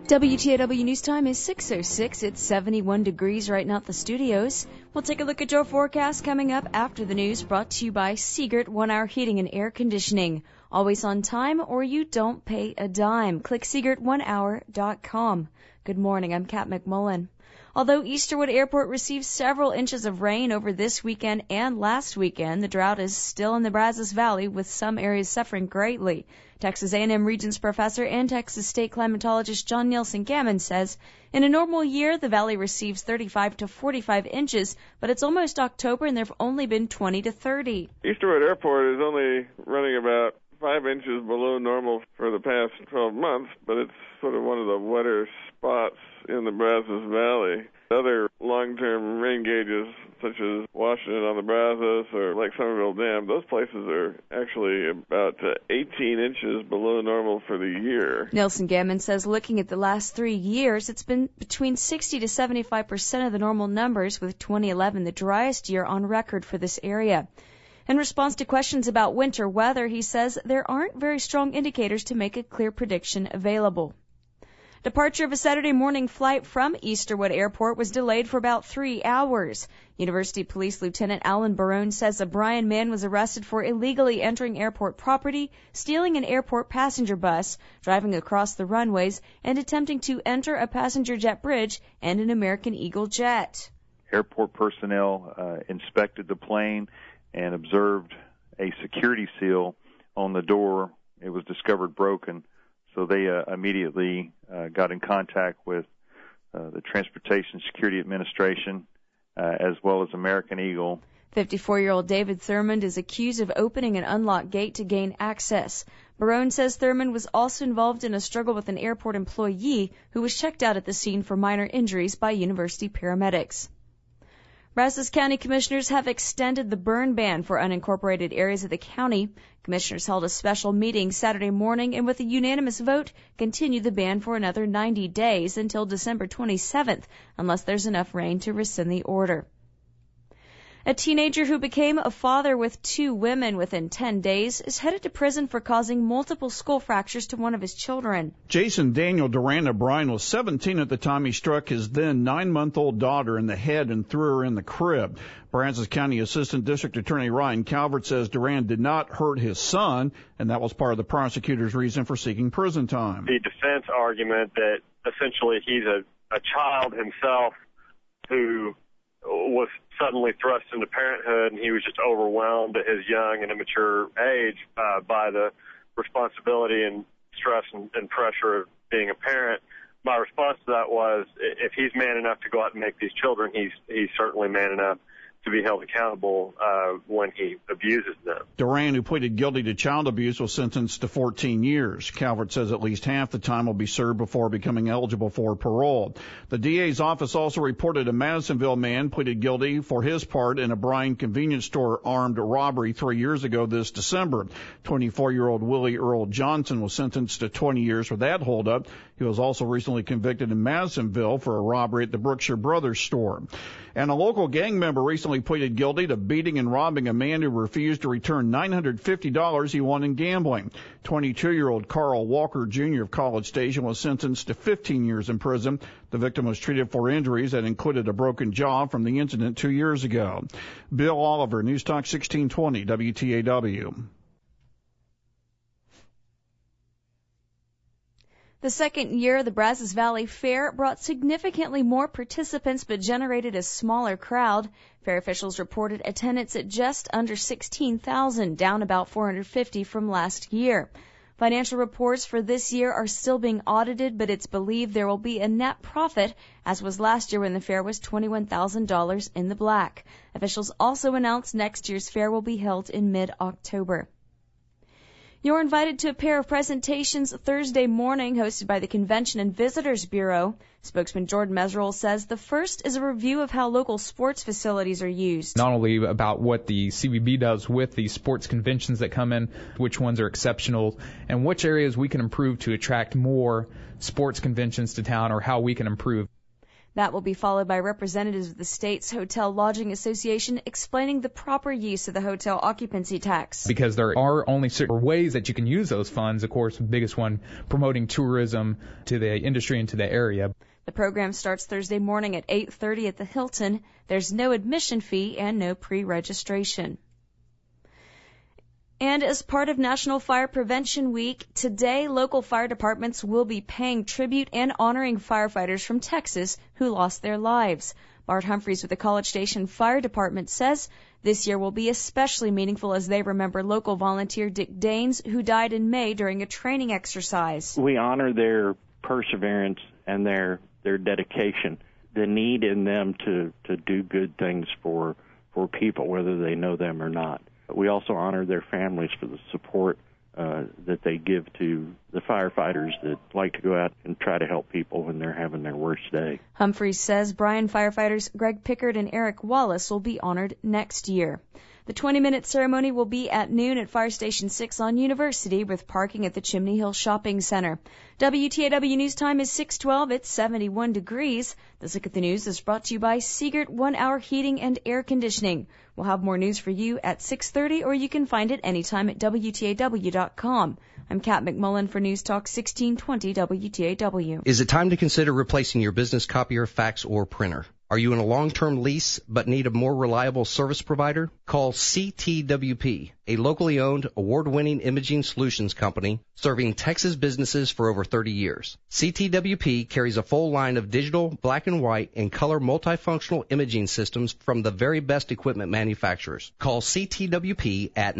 WTAW News Time is 6:06. It's 71 degrees right now at the studios. We'll take a look at your forecast coming up after the news, brought to you by Siegert 1 Hour Heating and Air Conditioning. Always on time or you don't pay a dime. Click SiegertOneHour.com. Good morning, I'm Kat McMullen. Although Easterwood Airport received several inches of rain over this weekend and last weekend, the drought is still in the Brazos Valley, with some areas suffering greatly. Texas A&M Regents professor and Texas State climatologist John Nielsen Gammon says in a normal year, the valley receives 35 to 45 inches, but it's almost October and there have only been 20 to 30. Easterwood Airport is only running about 5 inches below normal for the past 12 months, but it's sort of one of the wetter spots in the Brazos Valley. Other long-term rain gauges, such as Washington on the Brazos or Lake Somerville Dam, those places are actually about 18 inches below normal for the year. Nielsen Gammon says looking at the last 3 years, it's been between 60 to 75% of the normal numbers, with 2011 the driest year on record for this area. In response to questions about winter weather, he says there aren't very strong indicators to make a clear prediction available. Departure of a Saturday morning flight from Easterwood Airport was delayed for about 3 hours. University Police Lieutenant Alan Barone says a Bryan man was arrested for illegally entering airport property, stealing an airport passenger bus, driving across the runways, and attempting to enter a passenger jet bridge and an American Eagle jet. Airport personnel inspected the plane and observed a security seal on the door. It was discovered broken, so they immediately got in contact with the Transportation Security Administration as well as American Eagle. 54-year-old David Thurmond is accused of opening an unlocked gate to gain access. Barone says Thurmond was also involved in a struggle with an airport employee who was checked out at the scene for minor injuries by university paramedics. Brazos County Commissioners have extended the burn ban for unincorporated areas of the county. Commissioners held a special meeting Saturday morning and with a unanimous vote continued the ban for another 90 days until December 27th, unless there's enough rain to rescind the order. A teenager who became a father with 2 women within 10 days is headed to prison for causing multiple skull fractures to one of his children. Jason Daniel Durand O'Brien was 17 at the time he struck his then 9-month-old daughter in the head and threw her in the crib. Brazos County Assistant District Attorney Ryan Calvert says Durand did not hurt his son, and that was part of the prosecutor's reason for seeking prison time. The defense argument that essentially he's a child himself who was suddenly thrust into parenthood, and he was just overwhelmed at his young and immature age by the responsibility and stress and pressure of being a parent. My response to that was, if he's man enough to go out and make these children, he's certainly man enough to be held accountable when he abuses them. Durand, who pleaded guilty to child abuse, was sentenced to 14 years. Calvert says at least half the time will be served before becoming eligible for parole. The DA's office also reported a Madisonville man pleaded guilty for his part in a Bryan convenience store armed robbery 3 years ago this December. 24-year-old Willie Earl Johnson was sentenced to 20 years for that holdup. He was also recently convicted in Madisonville for a robbery at the Brookshire Brothers store. And a local gang member recently pleaded guilty to beating and robbing a man who refused to return $950 he won in gambling. 22-year-old Carl Walker Jr. of College Station was sentenced to 15 years in prison. The victim was treated for injuries that included a broken jaw from the incident 2 years ago. Bill Oliver, News Talk 1620, WTAW. The second year of the Brazos Valley Fair brought significantly more participants but generated a smaller crowd. Fair officials reported attendance at just under 16,000, down about 450 from last year. Financial reports for this year are still being audited, but it's believed there will be a net profit, as was last year when the fair was $21,000 in the black. Officials also announced next year's fair will be held in mid-October. You're invited to a pair of presentations Thursday morning hosted by the Convention and Visitors Bureau. Spokesman Jordan Meserole says the first is a review of how local sports facilities are used. Not only about what the CVB does with the sports conventions that come in, which ones are exceptional, and which areas we can improve to attract more sports conventions to town, or how we can improve. That will be followed by representatives of the state's Hotel Lodging Association explaining the proper use of the hotel occupancy tax. Because there are only certain ways that you can use those funds. Of course, the biggest one, promoting tourism to the industry and to the area. The program starts Thursday morning at 8:30 at the Hilton. There's no admission fee and no pre-registration. And as part of National Fire Prevention Week, today local fire departments will be paying tribute and honoring firefighters from Texas who lost their lives. Bart Humphreys with the College Station Fire Department says this year will be especially meaningful as they remember local volunteer Dick Daines, who died in May during a training exercise. We honor their perseverance and their dedication, the need in them to do good things for people, whether they know them or not. We also honor their families for the support that they give to the firefighters that like to go out and try to help people when they're having their worst day. Humphreys says Bryan firefighters Greg Pickard and Eric Wallace will be honored next year. The 20-minute ceremony will be at noon at Fire Station 6 on University with parking at the Chimney Hill Shopping Center. WTAW News Time is 6:12. It's 71 degrees. This Look at the News is brought to you by Siegert 1 Hour Heating and Air Conditioning. We'll have more news for you at 6:30, or you can find it anytime at WTAW.com. I'm Kat McMullen for News Talk 1620 WTAW. Is it time to consider replacing your business copier, fax, or printer? Are you in a long-term lease but need a more reliable service provider? Call CTWP, a locally owned, award-winning imaging solutions company serving Texas businesses for over 30 years. CTWP carries a full line of digital, black and white, and color multifunctional imaging systems from the very best equipment manufacturers. Call CTWP at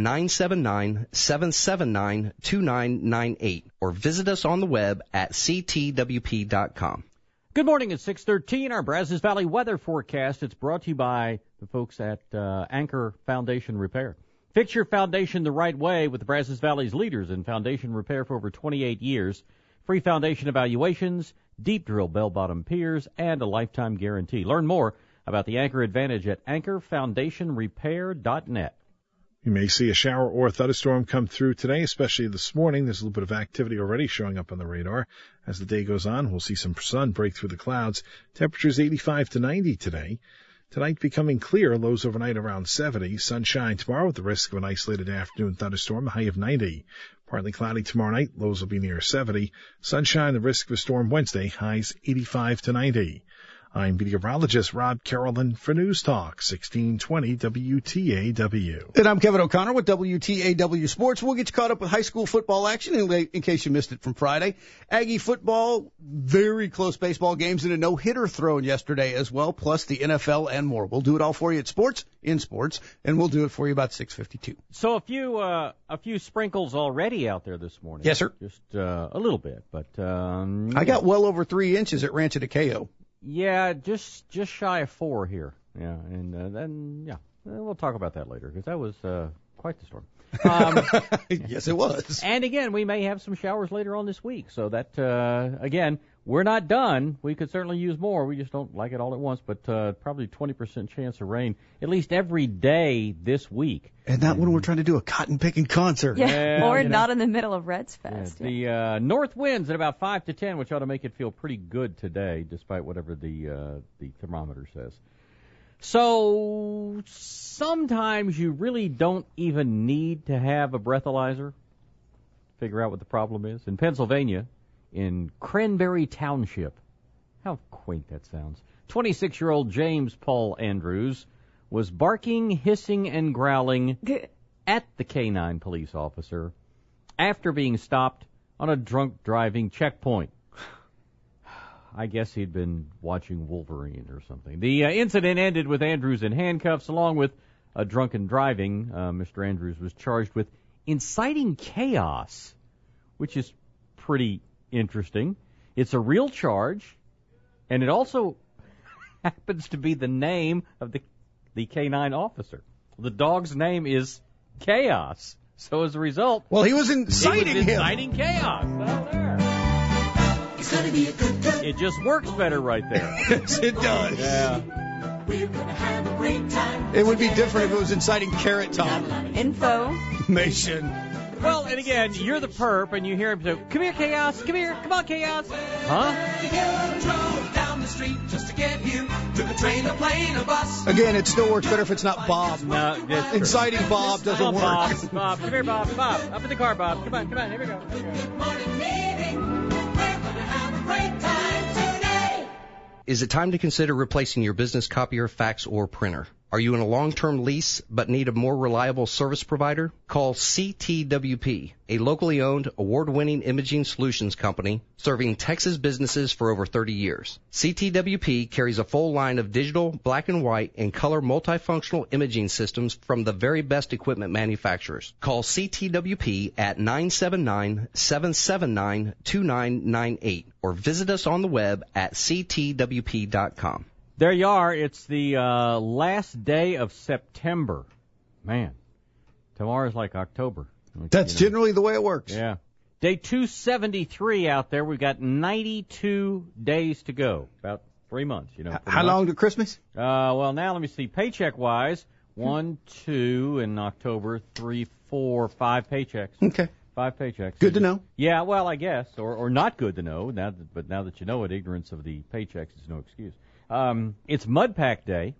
979-779-2998 or visit us on the web at ctwp.com. Good morning at 6:13. Our Brazos Valley weather forecast. It's brought to you by the folks at Anchor Foundation Repair. Fix your foundation the right way with the Brazos Valley's leaders in foundation repair for over 28 years. Free foundation evaluations, deep drill bell-bottom piers, and a lifetime guarantee. Learn more about the Anchor Advantage at anchorfoundationrepair.net. You may see a shower or a thunderstorm come through today, especially this morning. There's a little bit of activity already showing up on the radar. As the day goes on, we'll see some sun break through the clouds. Temperatures 85 to 90 today. Tonight becoming clear, lows overnight around 70. Sunshine tomorrow with the risk of an isolated afternoon thunderstorm, a high of 90. Partly cloudy tomorrow night, lows will be near 70. Sunshine, the risk of a storm Wednesday, highs 85 to 90. I'm meteorologist Rob Carolyn for News Talk 1620 WTAW. And I'm Kevin O'Connor with WTAW Sports. We'll get you caught up with high school football action in case you missed it from Friday. Aggie football, very close baseball games, and a no-hitter thrown yesterday as well, plus the NFL and more. We'll do it all for you at Sports, in Sports, and we'll do it for you about 6:52. So a few sprinkles already out there this morning. Yes, sir. Just a little bit, but I got well over 3 inches at Rancho de Cayo. Yeah, just shy of 4 here. Yeah, and then we'll talk about that later because that was quite the storm. Yes, it was. And again, we may have some showers later on this week. So that again, we're not done. We could certainly use more. We just don't like it all at once. But probably 20% chance of rain at least every day this week. And not when we're trying to do a cotton picking concert. Yeah, or not in the middle of Reds Fest. Yeah. The north winds at about 5 to 10, which ought to make it feel pretty good today, despite whatever the thermometer says. So sometimes you really don't even need to have a breathalyzer. Figure out what the problem is. In Pennsylvania, in Cranberry Township, how quaint that sounds, 26-year-old James Paul Andrews was barking, hissing, and growling at the K-9 police officer after being stopped on a drunk driving checkpoint. I guess he'd been watching Wolverine or something. The incident ended with Andrews in handcuffs along with a drunken driving. Mr. Andrews was charged with inciting chaos, which is pretty interesting. It's a real charge, and it also happens to be the name of the K-9 officer. The dog's name is Chaos. So as a result, well, he was inciting chaos. Well, there. It's gonna be a good day. It just works better right there. Yes, it does. Yeah. We're gonna have a great time. It would be different if it was inciting Carrot Top. Information. Well, and again, you're the perp, and you hear him say, "Come here, Chaos. Come here. Come on, Chaos." Huh? The hero drove down the street just to get you. Took a train, a plane, a bus. Again, it still works better if it's not Bob. No, that's true. Inciting Bob doesn't Come work. on, Bob. Come here, Bob. Bob, up in the car, Bob. Come on. Here we go. Morning meeting. We're gonna have a great time today. Is it time to consider replacing your business copier, fax, or printer? Are you in a long-term lease but need a more reliable service provider? Call CTWP, a locally owned, award-winning imaging solutions company serving Texas businesses for over 30 years. CTWP carries a full line of digital, black and white, and color multifunctional imaging systems from the very best equipment manufacturers. Call CTWP at 979-779-2998 or visit us on the web at ctwp.com. There you are. It's the last day of September. Man, tomorrow's like October. That's generally the way it works. Yeah. Day 273 out there. We've got 92 days to go. About 3 months, How long to Christmas? Well, now let me see. Paycheck-wise, 1, 2 in October, 3, 4, 5 paychecks. Okay. 5 paychecks. Good to know. Yeah, well, I guess. Or not good to know. But now that you know it, ignorance of the paychecks is no excuse. It's Mud Pack Day,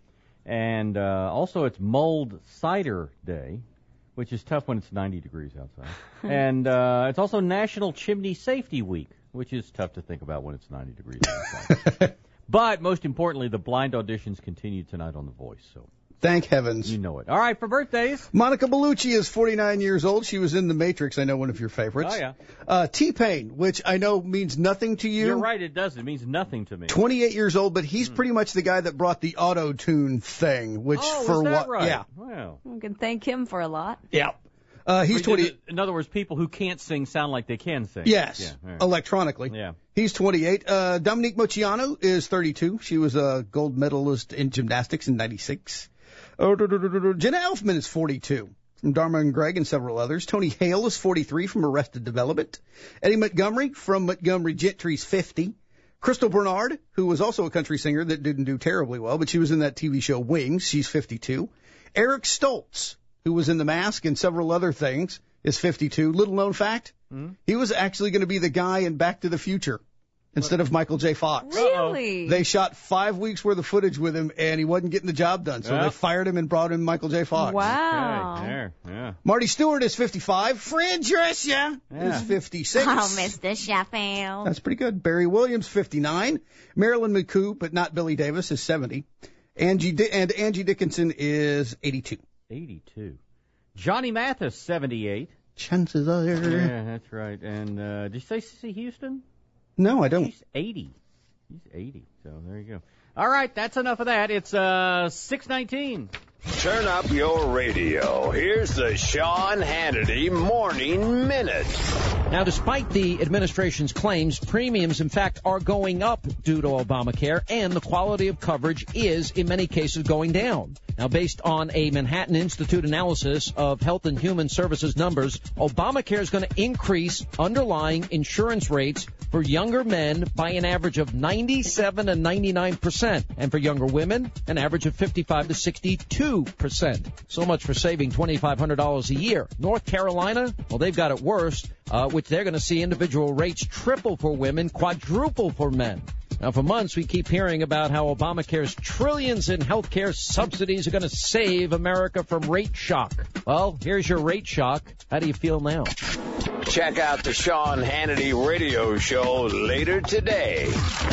and also it's Mulled Cider Day, which is tough when it's 90 degrees outside. And it's also National Chimney Safety Week, which is tough to think about when it's 90 degrees outside. But most importantly, the blind auditions continue tonight on The Voice. So thank heavens. You know it. All right, for birthdays. Monica Bellucci is 49 years old. She was in The Matrix. I know, one of your favorites. Oh, yeah. T-Pain, which I know means nothing to you. You're right, it does. It means nothing to me. 28 years old, but he's pretty much the guy that brought the auto-tune thing, which is that right? Yeah. Wow. We can thank him for a lot. Yeah. He's 20. In other words, people who can't sing sound like they can sing. Yes, yeah, right. electronically. Yeah. He's 28. Dominique Moceanu is 32. She was a gold medalist in gymnastics in 96. Jenna Elfman is 42, from Dharma and Greg and several others. Tony Hale is 43 from Arrested Development. Eddie Montgomery from Montgomery Gentry's 50. Crystal Bernard, who was also a country singer that didn't do terribly well, but she was in that TV show Wings. She's 52. Eric Stoltz, who was in The Mask and several other things, is 52. Little known fact, he was actually going to be the guy in Back to the Future instead of Michael J. Fox. Really? They shot 5 weeks worth of footage with him, and he wasn't getting the job done, so they fired him and brought in Michael J. Fox. Wow. Okay, there, yeah. Marty Stewart is 55. Fred Drescher is 56. Oh, Mr. Sheffield. That's pretty good. Barry Williams, 59. Marilyn McCoo, but not Billy Davis, is 70. Angie Dickinson is 82. 82. Johnny Mathis, 78. Chances are. Yeah, that's right. And did you say Cissy Houston? No, I don't. He's 80. He's 80. So there you go. All right, that's enough of that. It's 6:19. Turn up your radio. Here's the Sean Hannity Morning Minute. Now, despite the administration's claims, premiums, in fact, are going up due to Obamacare, and the quality of coverage is, in many cases, going down. Now, based on a Manhattan Institute analysis of Health and Human Services numbers, Obamacare is going to increase underlying insurance rates for younger men by an average of 97 and 99%, and for younger women, an average of 55 to 62%. So much for saving $2,500 a year. North Carolina, well, they've got it worse, which they're going to see individual rates triple for women, quadruple for men. Now, for months, we keep hearing about how Obamacare's trillions in health care subsidies are going to save America from rate shock. Well, here's your rate shock. How do you feel now? Check out the Sean Hannity radio show later today.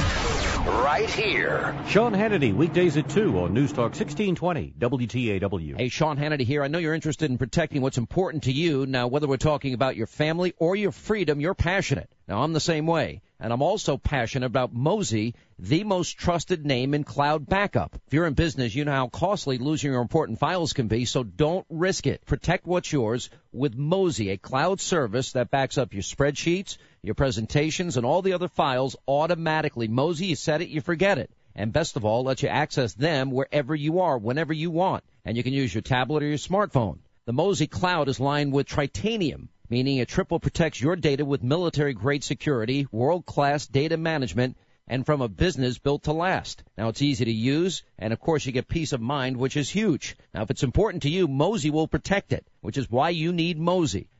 Right here. Sean Hannity, weekdays at 2 on News Talk 1620 WTAW. Hey, Sean Hannity here. I know you're interested in protecting what's important to you. Now, whether we're talking about your family or your freedom, you're passionate. Now, I'm the same way. And I'm also passionate about Mozy, the most trusted name in cloud backup. If you're in business, you know how costly losing your important files can be, so don't risk it. Protect what's yours with Mozy, a cloud service that backs up your spreadsheets, your presentations, and all the other files automatically. Mozy, you set it, you forget it. And best of all, lets you access them wherever you are, whenever you want. And you can use your tablet or your smartphone. The Mozy Cloud is lined with Tritanium, meaning it triple protects your data with military-grade security, world-class data management, and from a business built to last. Now, it's easy to use, and of course you get peace of mind, which is huge. Now, if it's important to you, Mozy will protect it, which is why you need Mozy.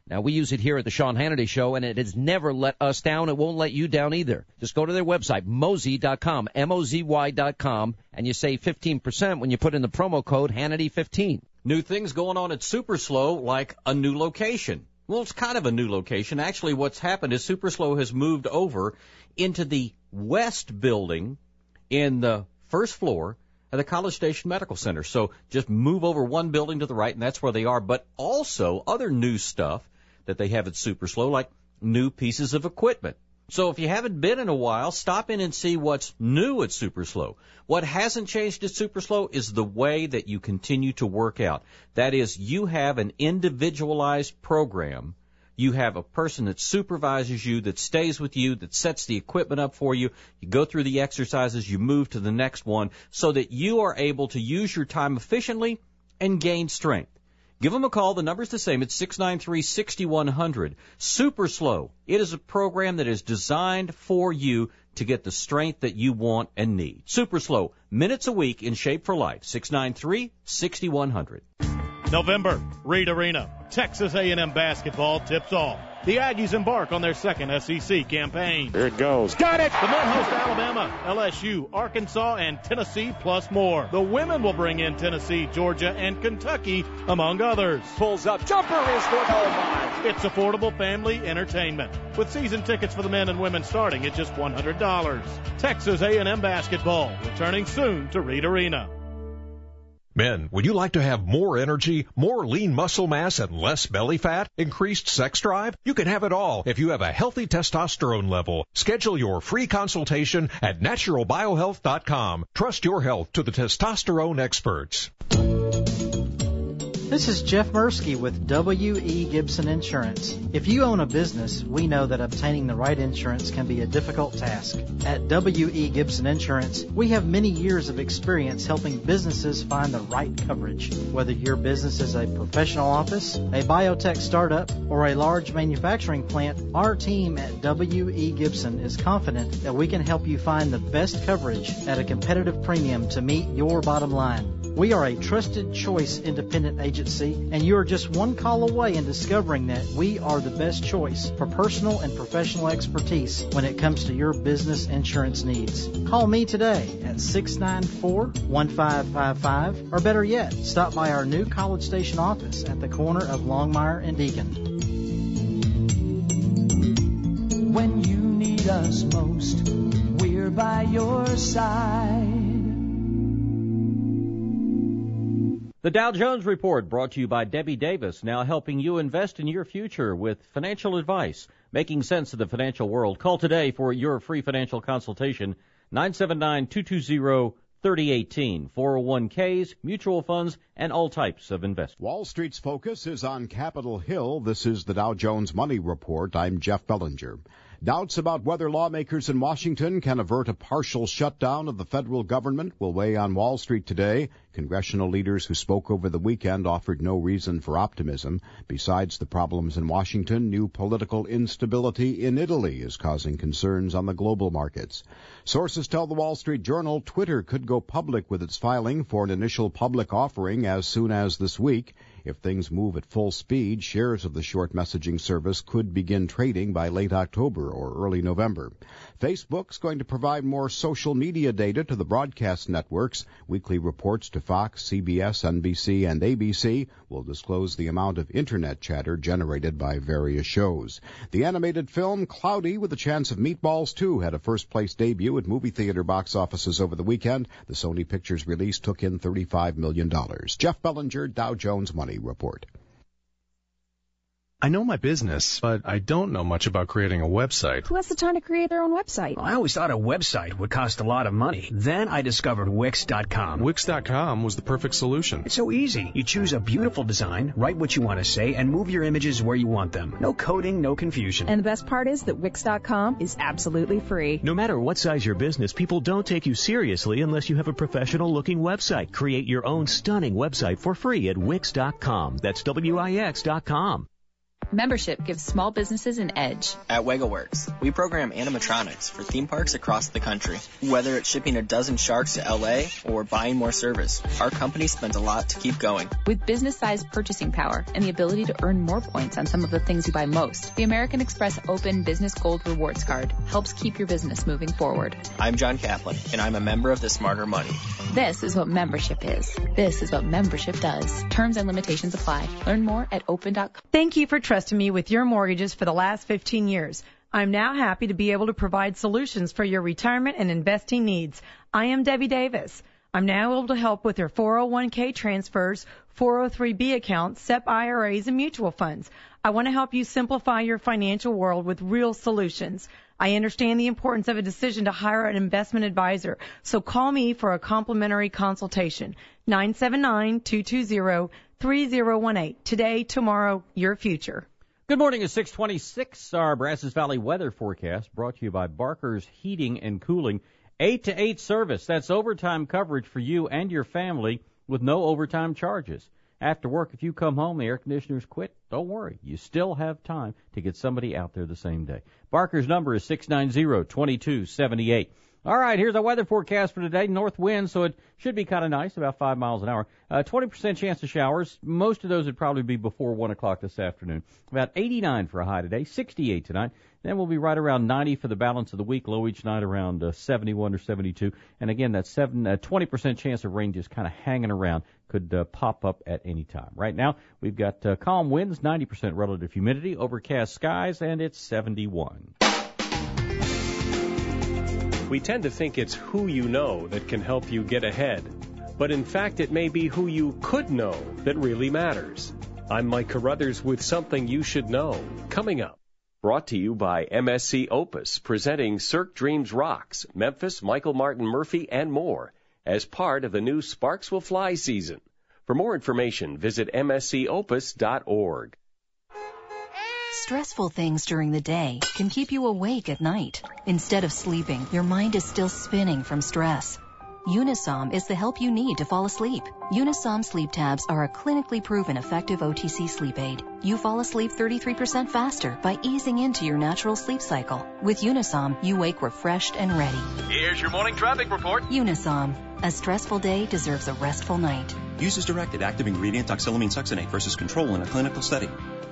Now, we use it here at the Sean Hannity Show, and it has never let us down. It won't let you down either. Just go to their website, mozy.com, MOZY.com, and you save 15% when you put in the promo code Hannity15. New things going on at Superslow, like a new location. Well, it's kind of a new location. Actually, what's happened is Superslow has moved over into the west building in the first floor at the College Station Medical Center. So just move over one building to the right, and that's where they are. But also other new stuff that they have at Superslow, like new pieces of equipment. So if you haven't been in a while, stop in and see what's new at Superslow. What hasn't changed at Superslow is the way that you continue to work out. That is, you have an individualized program. You have a person that supervises you, that stays with you, that sets the equipment up for you. You go through the exercises, you move to the next one, so that you are able to use your time efficiently and gain strength. Give them a call. The number's the same. It's 693-6100. Superslow. It is a program that is designed for you to get the strength that you want and need. Superslow. Minutes a week in shape for life. 693-6100. November, Reed Arena. Texas A&M basketball tips off. The Aggies embark on their second SEC campaign. Here it goes. Got it! The men host Alabama, LSU, Arkansas, and Tennessee, plus more. The women will bring in Tennessee, Georgia, and Kentucky, among others. Pulls up. Jumper is good. Oh, my. It's affordable family entertainment, with season tickets for the men and women starting at just $100. Texas A&M basketball, returning soon to Reed Arena. Men, would you like to have more energy, more lean muscle mass, and less belly fat? Increased sex drive? You can have it all if you have a healthy testosterone level. Schedule your free consultation at naturalbiohealth.com. Trust your health to the testosterone experts. This is Jeff Mursky with W.E. Gibson Insurance. If you own a business, we know that obtaining the right insurance can be a difficult task. At W.E. Gibson Insurance, we have many years of experience helping businesses find the right coverage. Whether your business is a professional office, a biotech startup, or a large manufacturing plant, our team at W.E. Gibson is confident that we can help you find the best coverage at a competitive premium to meet your bottom line. We are a trusted choice independent agency, and you are just one call away in discovering that we are the best choice for personal and professional expertise when it comes to your business insurance needs. Call me today at 694-1555, or better yet, stop by our new College Station office at the corner of Longmire and Deacon. When you need us most, we're by your side. The Dow Jones Report, brought to you by Debbie Davis, now helping you invest in your future with financial advice, making sense of the financial world. Call today for your free financial consultation, 979-220-3018, 401ks, mutual funds, and all types of investments. Wall Street's focus is on Capitol Hill. This is the Dow Jones Money Report. I'm Jeff Bellinger. Doubts about whether lawmakers in Washington can avert a partial shutdown of the federal government will weigh on Wall Street today. Congressional leaders who spoke over the weekend offered no reason for optimism. Besides the problems in Washington, new political instability in Italy is causing concerns on the global markets. Sources tell the Wall Street Journal Twitter could go public with its filing for an initial public offering as soon as this week. If things move at full speed, shares of the short messaging service could begin trading by late October or early November. Facebook's going to provide more social media data to the broadcast networks. Weekly reports to Fox, CBS, NBC, and ABC will disclose the amount of Internet chatter generated by various shows. The animated film Cloudy with a Chance of Meatballs 2 had a first-place debut at movie theater box offices over the weekend. The Sony Pictures release took in $35 million. Jeff Bellinger, Dow Jones Money Report. I know my business, but I don't know much about creating a website. Who has the time to create their own website? Well, I always thought a website would cost a lot of money. Then I discovered Wix.com. Wix.com was the perfect solution. It's so easy. You choose a beautiful design, write what you want to say, and move your images where you want them. No coding, no confusion. And the best part is that Wix.com is absolutely free. No matter what size your business, people don't take you seriously unless you have a professional-looking website. Create your own stunning website for free at Wix.com. That's Wix.com. Membership gives small businesses an edge. At WegoWorks, we program animatronics for theme parks across the country. Whether it's shipping a dozen sharks to LA or buying more service, our company spends a lot to keep going. With business-sized purchasing power and the ability to earn more points on some of the things you buy most, the American Express Open Business Gold Rewards Card helps keep your business moving forward. I'm John Kaplan, and I'm a member of the Smarter Money. This is what membership is. This is what membership does. Terms and limitations apply. Learn more at open.com. Thank you for trusting me with your mortgages for the last 15 years. I'm now happy to be able to provide solutions for your retirement and investing needs. I am Debbie Davis. I'm now able to help with your 401k transfers, 403b accounts, SEP IRAs, and mutual funds. I want to help you simplify your financial world with real solutions. I understand the importance of a decision to hire an investment advisor, so call me for a complimentary consultation. 979-220-3018. Today, tomorrow, your future. Good morning at 6:26. Our Brazos Valley weather forecast brought to you by Barker's Heating and Cooling. 8 to 8 service. That's overtime coverage for you and your family with no overtime charges. After work, if you come home, the air conditioner's quit, don't worry. You still have time to get somebody out there the same day. Barker's number is 690-2278. All right, here's our weather forecast for today. North wind, so it should be kind of nice, about 5 miles an hour. 20% chance of showers. Most of those would probably be before 1 o'clock this afternoon. About 89 for a high today, 68 tonight. Then we'll be right around 90 for the balance of the week, low each night around 71 or 72. And again, that 20% chance of rain just kind of hanging around, could pop up at any time. Right now, we've got calm winds, 90% relative humidity, overcast skies, and it's 71. We tend to think it's who you know that can help you get ahead. But in fact, it may be who you could know that really matters. I'm Mike Carruthers with Something You Should Know, coming up. Brought to you by MSC Opus, presenting Cirque Dreams Rocks, Memphis, Michael Martin Murphhy, and more, as part of the new Sparks Will Fly season. For more information, visit mscopus.org. Stressful things during the day can keep you awake at night. Instead of sleeping, your mind is still spinning from stress. Unisom is the help you need to fall asleep. Unisom sleep tabs are a clinically proven effective OTC sleep aid. You fall asleep 33% faster by easing into your natural sleep cycle. With Unisom, you wake refreshed and ready. Here's your morning traffic report. Unisom. A stressful day deserves a restful night. Use as directed. Active ingredient oxylamine succinate versus control in a clinical study.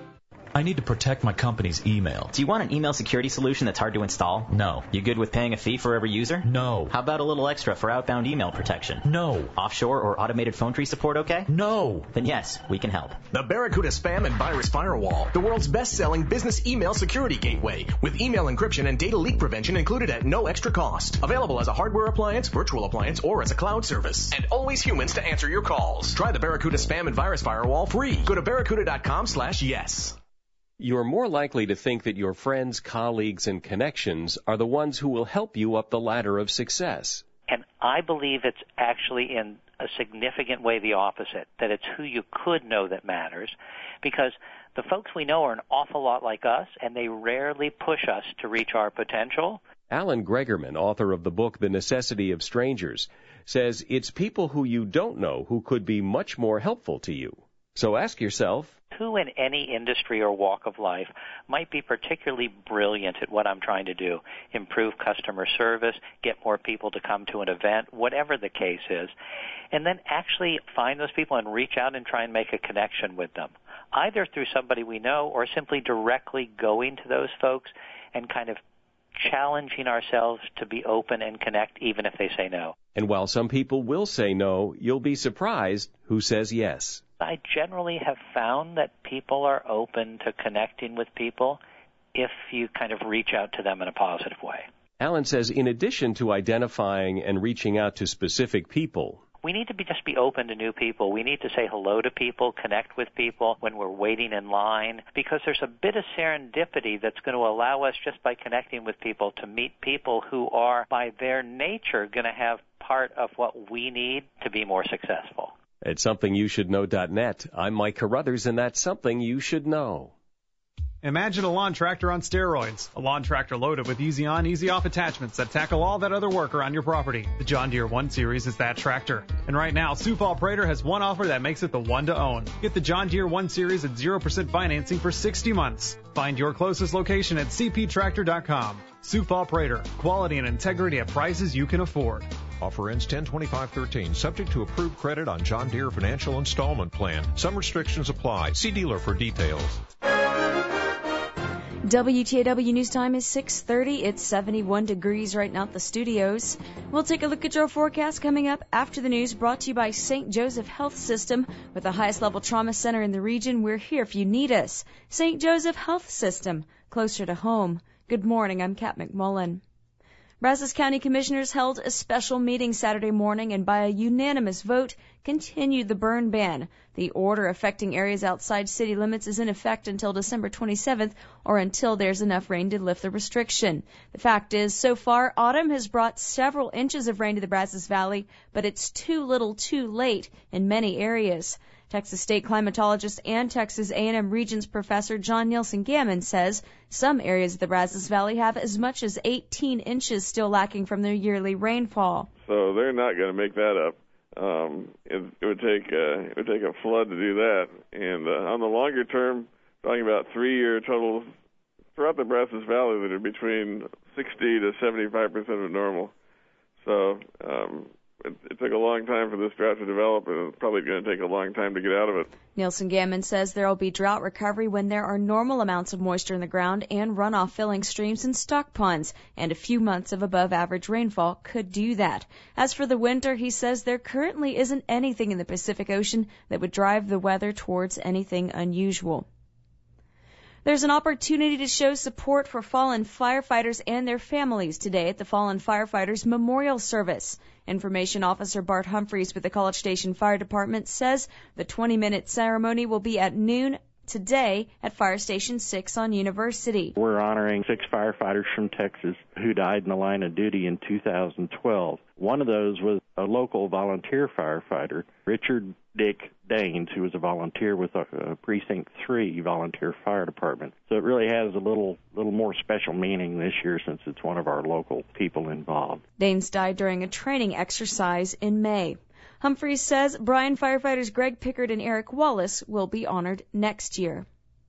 I need to protect my company's email. Do you want an email security solution that's hard to install? No. You good with paying a fee for every user? No. How about a little extra for outbound email protection? No. Offshore or automated phone tree support okay? No. Then yes, we can help. The Barracuda Spam and Virus Firewall, the world's best-selling business email security gateway, with email encryption and data leak prevention included at no extra cost. Available as a hardware appliance, virtual appliance, or as a cloud service. And always humans to answer your calls. Try the Barracuda Spam and Virus Firewall free. Go to barracuda.com/yes. You're more likely to think that your friends, colleagues, and connections are the ones who will help you up the ladder of success. And I believe it's actually in a significant way the opposite, that it's who you could know that matters, because the folks we know are an awful lot like us, and they rarely push us to reach our potential. Alan Gregerman, author of the book The Necessity of Strangers, says it's people who you don't know who could be much more helpful to you. So ask yourself, who in any industry or walk of life might be particularly brilliant at what I'm trying to do? Improve customer service, get more people to come to an event, whatever the case is. And then actually find those people and reach out and try and make a connection with them, either through somebody we know or simply directly going to those folks and kind of challenging ourselves to be open and connect even if they say no. And while some people will say no, you'll be surprised who says yes. I generally have found that people are open to connecting with people if you kind of reach out to them in a positive way. Alan says in addition to identifying and reaching out to specific people, we need to just be open to new people. We need to say hello to people, connect with people when we're waiting in line, because there's a bit of serendipity that's going to allow us just by connecting with people to meet people who are, by their nature, going to have part of what we need to be more successful. At SomethingYouShouldKnow.net, I'm Mike Carruthers, and that's Something You Should Know. Imagine a lawn tractor on steroids. A lawn tractor loaded with easy-on, easy-off attachments that tackle all that other work around your property. The John Deere 1 Series is that tractor. And right now, Sioux Falls Prater has one offer that makes it the one to own. Get the John Deere 1 Series at 0% financing for 60 months. Find your closest location at cptractor.com. Sioux Falls Prater. Quality and integrity at prices you can afford. Offer ends 10/25/13, subject to approved credit on John Deere Financial Installment Plan. Some restrictions apply. See dealer for details. WTAW News Time is 6:30. It's 71 degrees right now at the studios. We'll take a look at your forecast coming up after the news, brought to you by St. Joseph Health System. With the highest level trauma center in the region, we're here if you need us. St. Joseph Health System, closer to home. Good morning, I'm Kat McMullen. Brazos County Commissioners held a special meeting Saturday morning and by a unanimous vote continued the burn ban. The order affecting areas outside city limits is in effect until December 27th or until there's enough rain to lift the restriction. The fact is, so far, autumn has brought several inches of rain to the Brazos Valley, but it's too little too late in many areas. Texas State climatologist and Texas A&M Regents professor John Nielsen Gammon says some areas of the Brazos Valley have as much as 18 inches still lacking from their yearly rainfall. So they're not going to make that up. It would take a flood to do that. And on the longer term, talking about 3-year totals throughout the Brazos Valley that are between 60 to 75% of normal. So it took a long time for this drought to develop, and it's probably going to take a long time to get out of it. Nielsen Gammon says there will be drought recovery when there are normal amounts of moisture in the ground and runoff filling streams and stock ponds, and a few months of above-average rainfall could do that. As for the winter, he says there currently isn't anything in the Pacific Ocean that would drive the weather towards anything unusual. There's an opportunity to show support for fallen firefighters and their families today at the Fallen Firefighters Memorial Service. Information Officer Bart Humphreys with the College Station Fire Department says the 20-minute ceremony will be at noon today at Fire Station 6 on University. We're honoring 6 firefighters from Texas who died in the line of duty in 2012. One of those was a local volunteer firefighter, Richard Dick Daines, who was a volunteer with Precinct 3 Volunteer Fire Department. So it really has a little more special meaning this year since it's one of our local people involved. Daines died during a training exercise in May. Humphreys says Bryan firefighters Greg Pickard and Eric Wallace will be honored next year.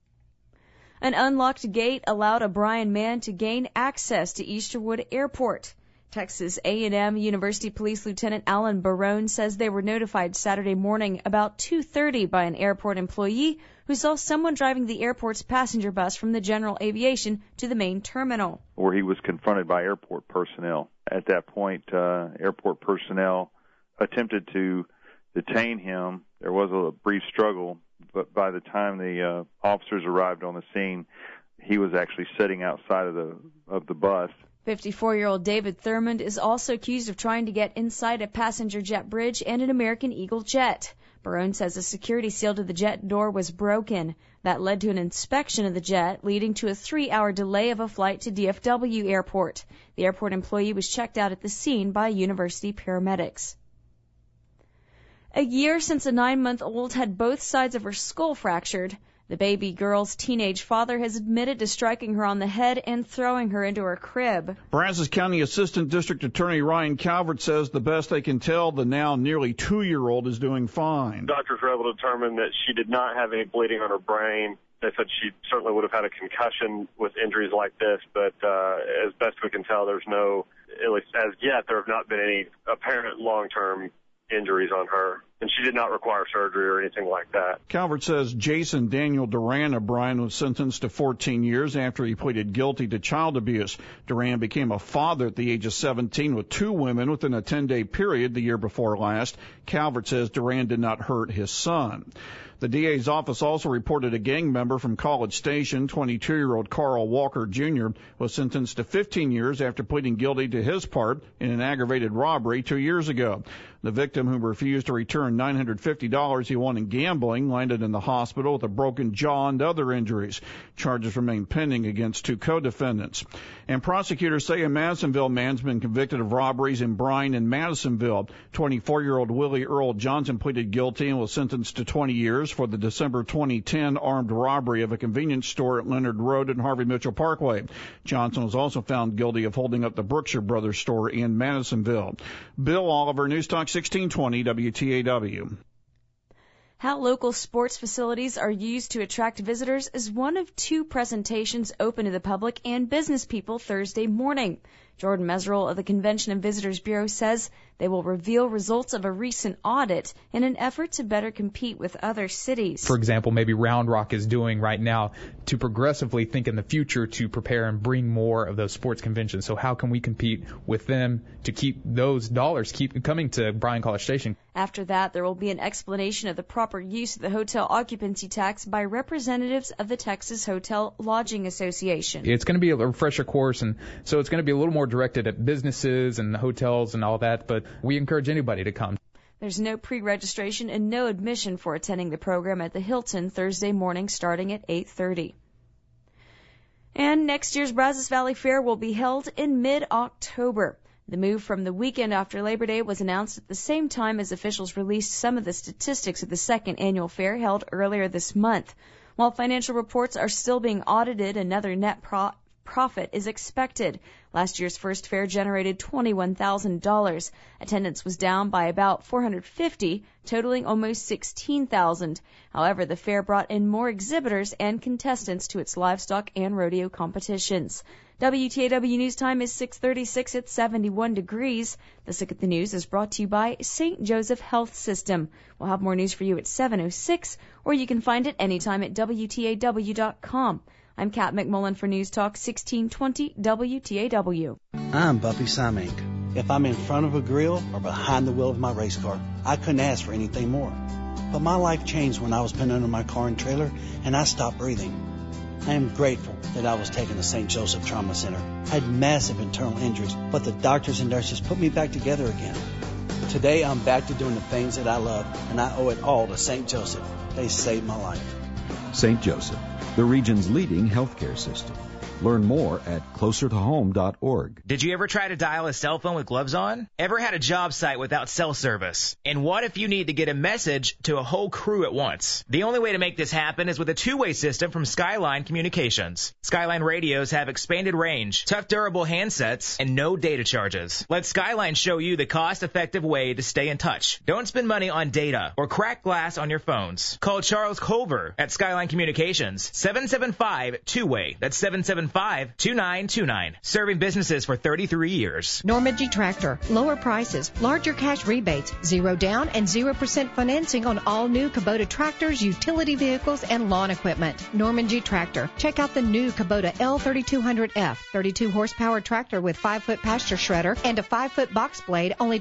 An unlocked gate allowed a Bryan man to gain access to Easterwood Airport. Texas A&M University Police Lieutenant Alan Barone says they were notified Saturday morning about 2:30 by an airport employee who saw someone driving the airport's passenger bus from the general aviation to the main terminal, where he was confronted by airport personnel. At that point, airport personnel attempted to detain him. There was a brief struggle, but by the time the officers arrived on the scene, he was actually sitting outside of the bus. 54-year-old David Thurmond is also accused of trying to get inside a passenger jet bridge and an American Eagle jet. Barone says a security seal to the jet door was broken. That led to an inspection of the jet, leading to a 3-hour delay of a flight to DFW Airport. The airport employee was checked out at the scene by university paramedics. A year since a 9-month-old had both sides of her skull fractured, the baby girl's teenage father has admitted to striking her on the head and throwing her into her crib. Brazos County Assistant District Attorney Ryan Calvert says the best they can tell, the now nearly 2-year-old is doing fine. Doctors were able to determine that she did not have any bleeding on her brain. They said she certainly would have had a concussion with injuries like this, but as best we can tell, there's no, at least as yet, there have not been any apparent long-term injuries on her, and she did not require surgery or anything like that. Calvert says Jason Daniel Duran of Bryan was sentenced to 14 years after he pleaded guilty to child abuse. Duran became a father at the age of 17 with 2 women within a 10-day period the year before last. Calvert says Duran did not hurt his son. The DA's office also reported a gang member from College Station, 22-year-old Carl Walker Jr., was sentenced to 15 years after pleading guilty to his part in an aggravated robbery 2 years ago. The victim, who refused to return $950 he won in gambling, landed in the hospital with a broken jaw and other injuries. Charges remain pending against 2 co-defendants. And prosecutors say a Madisonville man's been convicted of robberies in Bryan and Madisonville. 24-year-old Willie Earl Johnson pleaded guilty and was sentenced to 20 years for the December 2010 armed robbery of a convenience store at Leonard Road and Harvey Mitchell Parkway. Johnson was also found guilty of holding up the Brookshire Brothers store in Madisonville. Bill Oliver, News Talk 1620 WTAW. How local sports facilities are used to attract visitors is one of 2 presentations open to the public and business people Thursday morning. Jordan Meserole of the Convention and Visitors Bureau says they will reveal results of a recent audit in an effort to better compete with other cities. For example, maybe Round Rock is doing right now to progressively think in the future to prepare and bring more of those sports conventions. So how can we compete with them to keep those dollars keep coming to Bryan College Station? After that, there will be an explanation of the proper use of the hotel occupancy tax by representatives of the Texas Hotel Lodging Association. It's going to be a refresher course, and so it's going to be a little more directed at businesses and hotels and all that, but we encourage anybody to come. There's no pre-registration and no admission for attending the program at the Hilton Thursday morning starting at 8:30. And next year's Brazos Valley Fair will be held in mid-October. The move from the weekend after Labor Day was announced at the same time as officials released some of the statistics of the second annual fair held earlier this month. While financial reports are still being audited, another net profit is expected. Last year's first fair generated $21,000. Attendance was down by about 450, totaling almost 16,000. However, the fair brought in more exhibitors and contestants to its livestock and rodeo competitions. WTAW News Time is 6:36 at 71 degrees. This Look at the News is brought to you by St. Joseph Health System. We'll have more news for you at 7:06, or you can find it anytime at WTAW.com. I'm Kat McMullen for News Talk 1620 WTAW. I'm Bumpy Simink. If I'm in front of a grill or behind the wheel of my race car, I couldn't ask for anything more. But my life changed when I was pinned under my car and trailer and I stopped breathing. I am grateful that I was taken to St. Joseph Trauma Center. I had massive internal injuries, but the doctors and nurses put me back together again. Today I'm back to doing the things that I love, and I owe it all to St. Joseph. They saved my life. St. Joseph, the region's leading healthcare system. Learn more at closertohome.org. Did you ever try to dial a cell phone with gloves on? Ever had a job site without cell service? And what if you need to get a message to a whole crew at once? The only way to make this happen is with a two-way system from Skyline Communications. Skyline radios have expanded range, tough durable handsets, and no data charges. Let Skyline show you the cost-effective way to stay in touch. Don't spend money on data or crack glass on your phones. Call Charles Culver at Skyline Communications, 775-2-way. That's 775-2929. Serving businesses for 33 years. Norman G. Tractor. Lower prices, larger cash rebates, 0 down and 0% financing on all new Kubota tractors, utility vehicles, and lawn equipment. Norman G. Tractor. Check out the new Kubota L3200F, 32 horsepower tractor with 5-foot pasture shredder and a 5-foot box blade, only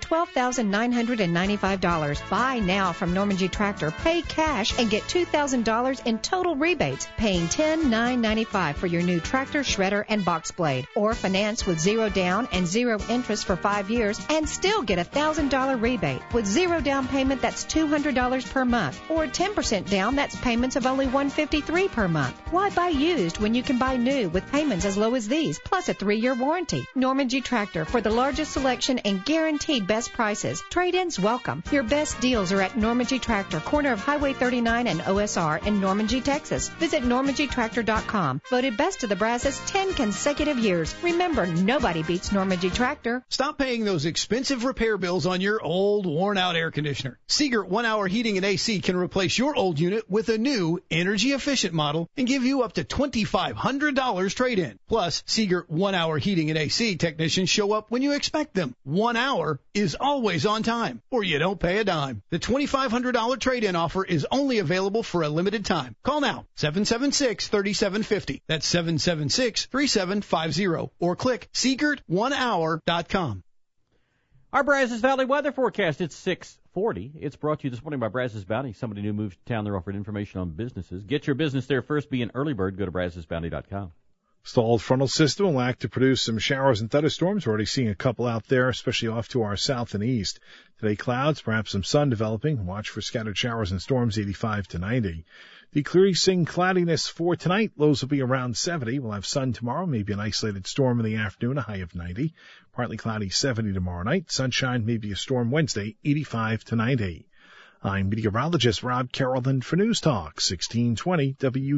$12,995. Buy now from Norman G. Tractor. Pay cash and get $2,000 in total rebates, paying $10,995 for your new tractor, shredder, and box blade. Or finance with 0 down and 0 interest for 5 years and still get a $1,000 rebate. With 0 down payment, that's $200 per month. Or 10% down, that's payments of only $153 per month. Why buy used when you can buy new with payments as low as these, plus a 3-year warranty? Norman G. Tractor, for the largest selection and guaranteed best prices. Trade-ins welcome. Your best deals are at Norman G. Tractor, corner of Highway 39 and OSR in Norman G, Texas. Visit normangtractor.com. Voted best of the Brazos 10 consecutive years. Remember, nobody beats Norman G. Tractor. Stop paying those expensive repair bills on your old, worn-out air conditioner. Seegert 1-Hour Heating and AC can replace your old unit with a new, energy-efficient model and give you up to $2,500 trade-in. Plus, Seegert 1-Hour Heating and AC technicians show up when you expect them. 1 hour is always on time, or you don't pay a dime. The $2,500 trade-in offer is only available for a limited time. Call now, 776-3750. That's 776-3750. Or click Seegert1hour.com. Our Brazos Valley weather forecast, it's 6:40. It's brought to you this morning by Brazos Bounty. Somebody new moved to town. They're offering information on businesses. Get your business there first. Be an early bird. Go to brazosbounty.com. Stalled frontal system will act to produce some showers and thunderstorms. We're already seeing a couple out there, especially off to our south and east. Today, clouds, perhaps some sun developing. Watch for scattered showers and storms, 85 to 90. Decreasing cloudiness for tonight. Lows will be around 70. We'll have sun tomorrow, maybe an isolated storm in the afternoon, a high of 90. Partly cloudy, 70 tomorrow night. Sunshine, maybe a storm Wednesday, 85 to 90. I'm meteorologist Rob Carrollton for News Talk, 1620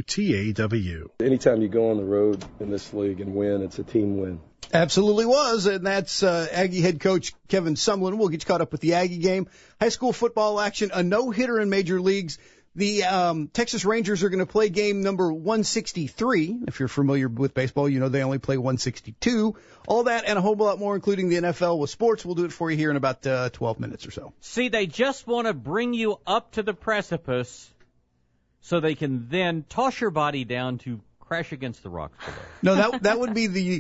WTAW. Anytime you go on the road in this league and win, it's a team win. Absolutely was, and that's Aggie head coach Kevin Sumlin. We'll get you caught up with the Aggie game. High school football action, a no-hitter in major leagues. The Texas Rangers are going to play game number 163. If you're familiar with baseball, you know they only play 162. All that and a whole lot more, including the NFL with sports. We'll do it for you here in about 12 minutes or so. See, they just want to bring you up to the precipice so they can then toss your body down to crash against the rocks below. No, that would be the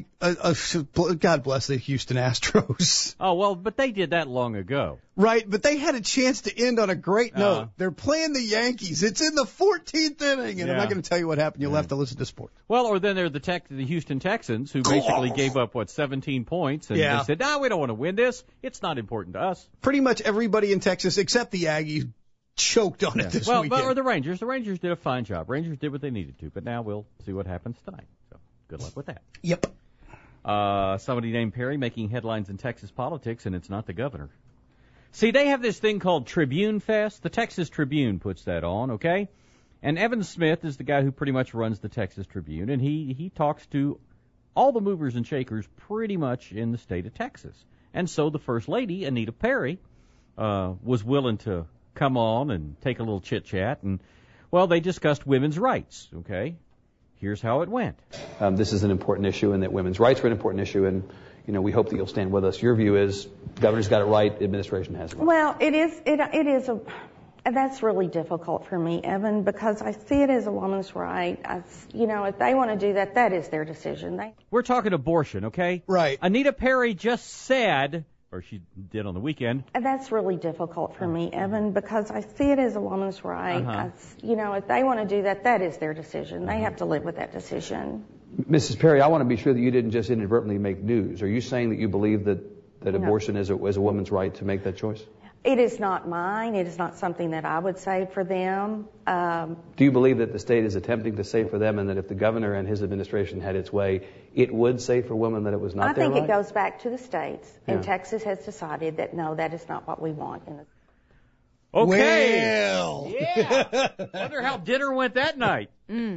God bless the Houston Astros. Oh, well, but they did that long ago. Right, but they had a chance to end on a great note. They're playing the Yankees. It's in the 14th inning, and I'm not going to tell you what happened. You'll have to listen to sports. Well, or then they're the Houston Texans, who basically gave up, 17 points, and they said, we don't want to win this. It's not important to us. Pretty much everybody in Texas, except the Aggies, choked on it this weekend. Or the Rangers. The Rangers did a fine job. Rangers did what they needed to, but now we'll see what happens tonight. So good luck with that. Yep. Somebody named Perry making headlines in Texas politics, and it's not the governor. See, they have this thing called Tribune Fest. The Texas Tribune puts that on, okay? And Evan Smith is the guy who pretty much runs the Texas Tribune, and he talks to all the movers and shakers pretty much in the state of Texas. And so the First Lady, Anita Perry, was willing to come on and take a little chit-chat, and, well, they discussed women's rights, okay? Here's how it went. This is an important issue, and that women's rights are an important issue, and, we hope that you'll stand with us. Your view is governor's got it right, administration has it right. Well, it is that's really difficult for me, Evan, because I see it as a woman's right. If they want to do that, that is their decision. We're talking abortion, okay? Right. Anita Perry just said, or she did on the weekend. That's really difficult for me, Evan, because I see it as a woman's right. If they want to do that, that is their decision. They have to live with that decision. Mrs. Perry, I want to be sure that you didn't just inadvertently make news. Are you saying that you believe that abortion is a woman's right to make that choice? It is not mine. It is not something that I would say for them. Do you believe that the state is attempting to say for them, and that if the governor and his administration had its way, it would say for women that it was not their right? I think it goes back to the states, and Texas has decided that, no, that is not what we want. Okay. Well. Yeah. Wonder how dinner went that night.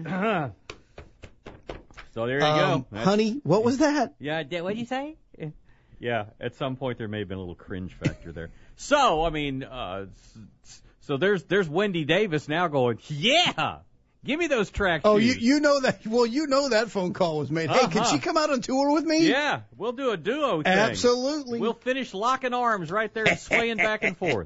So there you go. Honey, what was that? Yeah, what did you say? Yeah, at some point there may have been a little cringe factor there. So, so there's Wendy Davis now going, yeah, give me those track shoes. Oh, you know that. Well, that phone call was made. Hey, can she come out on tour with me? Yeah, we'll do a duo thing. Absolutely. We'll finish locking arms right there, swaying back and forth.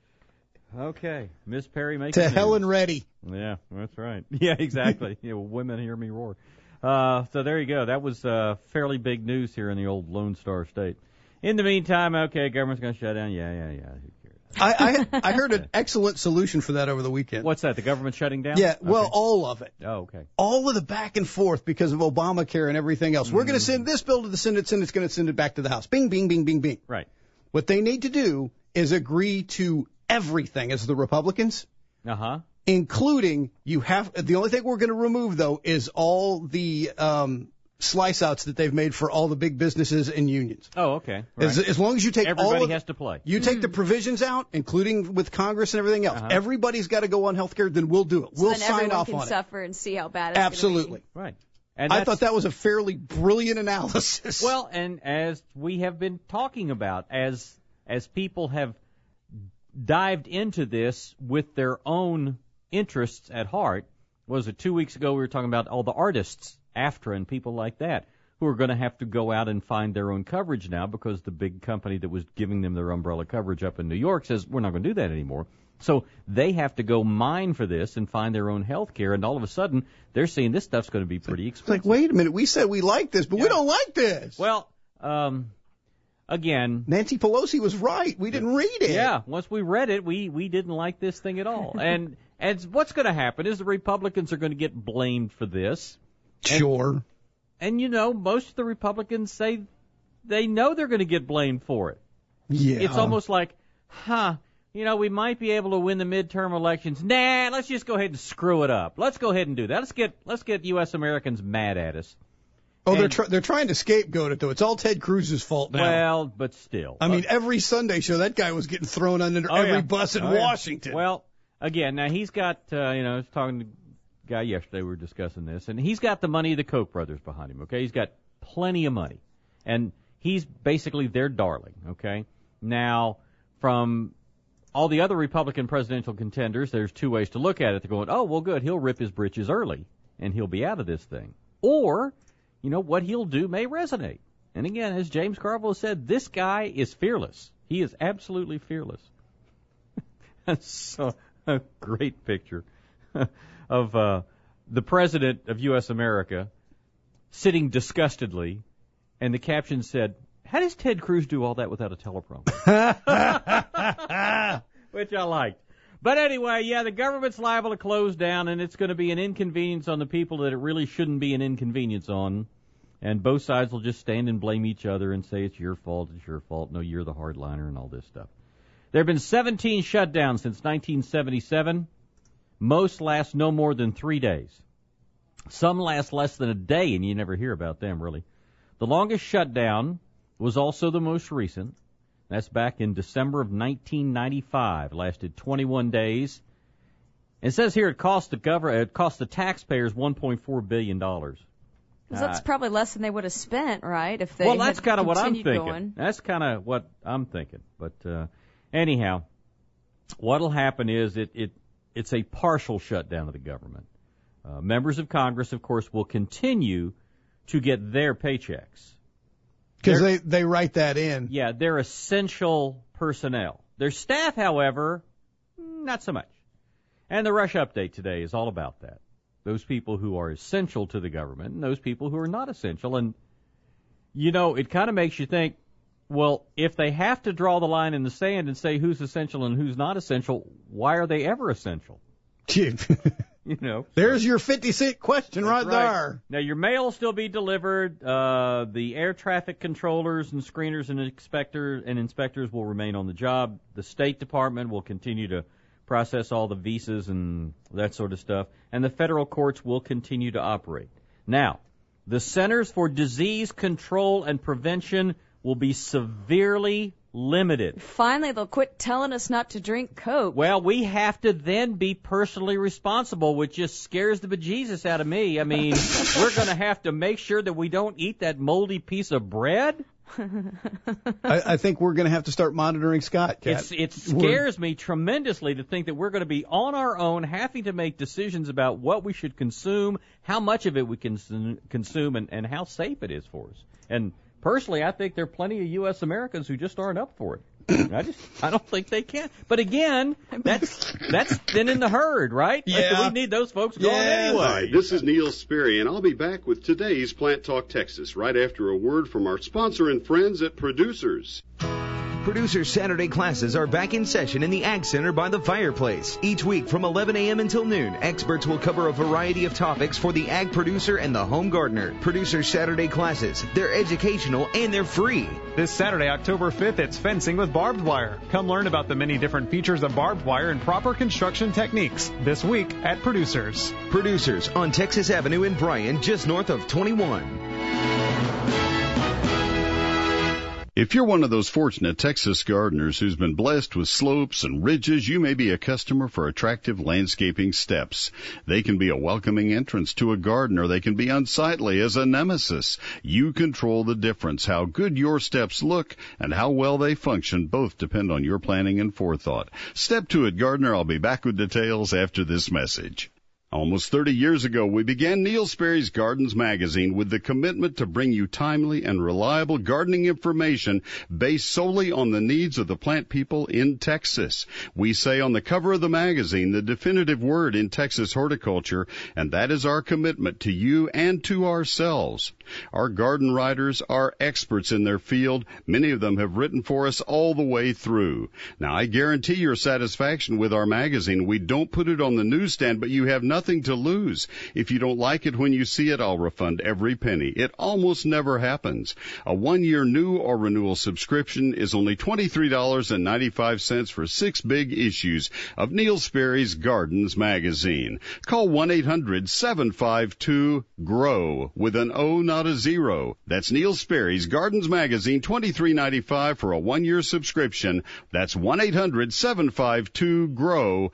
Okay, Miss Perry making to news. Helen Reddy. Yeah, that's right. Yeah, exactly. Women hear me roar. So there you go. That was fairly big news here in the old Lone Star State. In the meantime, okay, government's going to shut down. Yeah. Who cares? I heard an excellent solution for that over the weekend. What's that? The government shutting down? Yeah, well, all of it. Oh, okay. All of the back and forth because of Obamacare and everything else. We're going to send this bill to the Senate. Senate's going to send it back to the House. Bing, bing, bing, bing, bing. Right. What they need to do is agree to everything as the Republicans. Including the only thing we're going to remove, though, is all the slice outs that they've made for all the big businesses and unions. Oh, okay. Right. As long as you take everybody has to play. You take the provisions out, incling with Congress and everything else. Everybody's got to go on health care, then we'll do it. We'll sign off on it. Everyone can suffer and see how bad it's Absolutely. Be. Right. And I thought that was a fairly brilliant analysis. Well, and as we have been talking about, as people have dived into this with their own interests at heart. Was it 2 weeks ago we were talking about all the artists, AFTRA and people like that, who are going to have to go out and find their own coverage now because the big company that was giving them their umbrella coverage up in New York says we're not going to do that anymore. So they have to go mine for this and find their own health care, and all of a sudden they're saying this stuff's going to be pretty expensive. It's like, wait a minute, we said we like this, but we don't like this. Well, again, Nancy Pelosi was right. We didn't read it. Yeah, once we read it, we didn't like this thing at all. And what's going to happen is the Republicans are going to get blamed for this. Sure. And, most of the Republicans say they know they're going to get blamed for it. Yeah. It's almost like, we might be able to win the midterm elections. Nah, let's just go ahead and screw it up. Let's go ahead and do that. Let's get U.S. Americans mad at us. Oh, they're trying to scapegoat it, though. It's all Ted Cruz's fault now. Well, but still. I mean, every Sunday show, that guy was getting thrown under every bus in Washington. Well, again, now he's got, I was talking to a guy yesterday, we were discussing this, and he's got the money of the Koch brothers behind him, okay? He's got plenty of money. And he's basically their darling, okay? Now, from all the other Republican presidential contenders, there's two ways to look at it. They're going, oh, well, good, he'll rip his britches early, and he'll be out of this thing. Or, what he'll do may resonate. And again, as James Carville said, this guy is fearless. He is absolutely fearless. That's a great picture of the president of U.S. America sitting disgustedly, and the caption said, how does Ted Cruz do all that without a teleprompter? Which I liked. But anyway, the government's liable to close down, and it's going to be an inconvenience on the people that it really shouldn't be an inconvenience on. And both sides will just stand and blame each other and say it's your fault, no, you're the hardliner and all this stuff. There have been 17 shutdowns since 1977. Most last no more than 3 days. Some last less than a day, and you never hear about them, really. The longest shutdown was also the most recent. That's back in December of 1995. It lasted 21 days. It says here it cost the taxpayers $1.4 billion. Well, that's probably less than they would have spent, right? If they that's kind of what I'm thinking. Going. That's kind of what I'm thinking. But anyhow, what'll happen is it's a partial shutdown of the government. Members of Congress, of course, will continue to get their paychecks. Because they write that in. Yeah, they're essential personnel. Their staff, however, not so much. And the Rush Update today is all about that. Those people who are essential to the government and those people who are not essential. And, it kind of makes you think, well, if they have to draw the line in the sand and say who's essential and who's not essential, why are they ever essential? There's your 50-cent question right there. Now, your mail will still be delivered. The air traffic controllers and screeners and inspectors will remain on the job. The State Department will continue to process all the visas and that sort of stuff. And the federal courts will continue to operate. Now, the Centers for Disease Control and Prevention will be severely limited. Finally, they'll quit telling us not to drink Coke. Well, we have to then be personally responsible, which just scares the bejesus out of me. I mean, we're going to have to make sure that we don't eat that moldy piece of bread. I think we're going to have to start monitoring Scott, Kat. It scares me tremendously to think that we're going to be on our own having to make decisions about what we should consume, how much of it we can consume, and how safe it is for us. And personally, I think there are plenty of U.S. Americans who just aren't up for it. I don't think they can. But again, that's thinning the herd, right? Yeah. We need those folks going anyway. Hi, this is Neil Sperry, and I'll be back with today's Plant Talk Texas right after a word from our sponsor and friends at Producers. Producers Saturday classes are back in session in the Ag Center by the fireplace. Each week from 11 a.m. until noon, experts will cover a variety of topics for the ag producer and the home gardener. Producers Saturday classes, they're educational and they're free. This Saturday, October 5th, it's fencing with barbed wire. Come learn about the many different features of barbed wire and proper construction techniques this week at Producers. Producers on Texas Avenue in Bryan, just north of 21. If you're one of those fortunate Texas gardeners who's been blessed with slopes and ridges, you may be a customer for Attractive Landscaping Steps. They can be a welcoming entrance to a garden, or they can be unsightly as a nemesis. You control the difference. How good your steps look and how well they function both depend on your planning and forethought. Step to it, gardener. I'll be back with details after this message. Almost 30 years ago, we began Neil Sperry's Gardens magazine with the commitment to bring you timely and reliable gardening information based solely on the needs of the plant people in Texas. We say on the cover of the magazine, the definitive word in Texas horticulture, and that is our commitment to you and to ourselves. Our garden writers are experts in their field. Many of them have written for us all the way through. Now, I guarantee your satisfaction with our magazine. We don't put it on the newsstand, but you have nothing nothing to lose. If you don't like it when you see it, I'll refund every penny. It almost never happens. A 1-year new or renewal subscription is only $23.95 for 6 big issues of Neil Sperry's Gardens magazine. Call 1-800-752-GROW with an O, not a zero. That's Neil Sperry's Gardens magazine, $23.95 for a 1-year subscription. That's 1-800-752-GROW,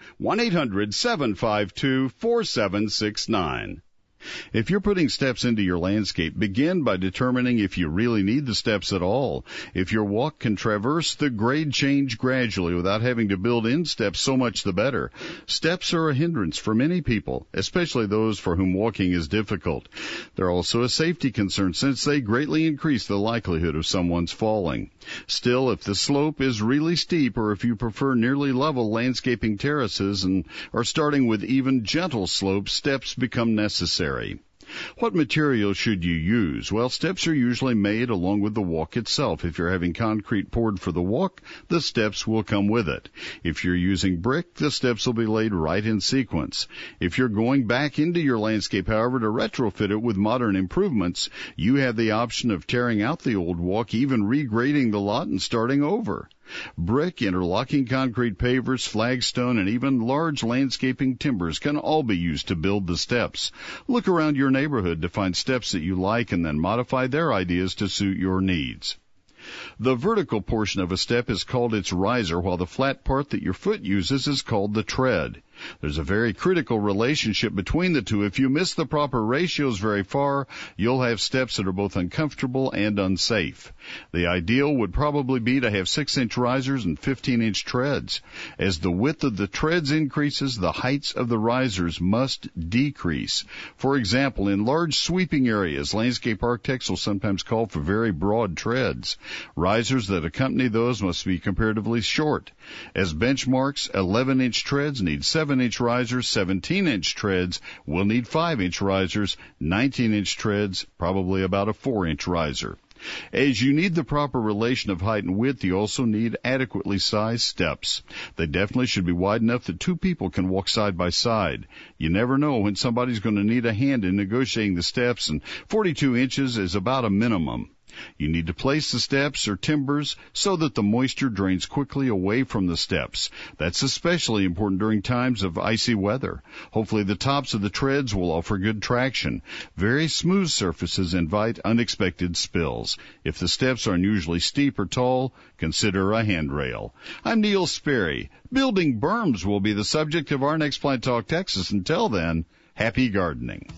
1-800-752-4769. If you're putting steps into your landscape, begin by determining if you really need the steps at all. If your walk can traverse the grade change gradually without having to build in steps, so much the better. Steps are a hindrance for many people, especially those for whom walking is difficult. They're also a safety concern since they greatly increase the likelihood of someone's falling. Still, if the slope is really steep or if you prefer nearly level landscaping terraces and are starting with even gentle slopes, steps become necessary. What material should you use? Well, steps are usually made along with the walk itself. If you're having concrete poured for the walk, the steps will come with it. If you're using brick, the steps will be laid right in sequence. If you're going back into your landscape, however, to retrofit it with modern improvements, you have the option of tearing out the old walk, even regrading the lot and starting over. Brick, interlocking concrete pavers, flagstone, and even large landscaping timbers can all be used to build the steps. Look around your neighborhood to find steps that you like and then modify their ideas to suit your needs. The vertical portion of a step is called its riser, while the flat part that your foot uses is called the tread. There's a very critical relationship between the two. If you miss the proper ratios very far, you'll have steps that are both uncomfortable and unsafe. The ideal would probably be to have 6-inch risers and 15-inch treads. As the width of the treads increases, the heights of the risers must decrease. For example, in large sweeping areas, landscape architects will sometimes call for very broad treads. Risers that accompany those must be comparatively short. As benchmarks, 11-inch treads need 7-inch risers, 17-inch treads will need 5-inch risers, 19-inch treads probably about a 4-inch riser. As you need the proper relation of height and width, you also need adequately sized steps. They definitely should be wide enough that 2 people can walk side by side. You never know when somebody's going to need a hand in negotiating the steps, and 42 inches is about a minimum. You need to place the steps or timbers so that the moisture drains quickly away from the steps. That's especially important during times of icy weather. Hopefully the tops of the treads will offer good traction. Very smooth surfaces invite unexpected spills. If the steps are unusually steep or tall, consider a handrail. I'm Neil Sperry. Building berms will be the subject of our next Plant Talk Texas. Until then, happy gardening.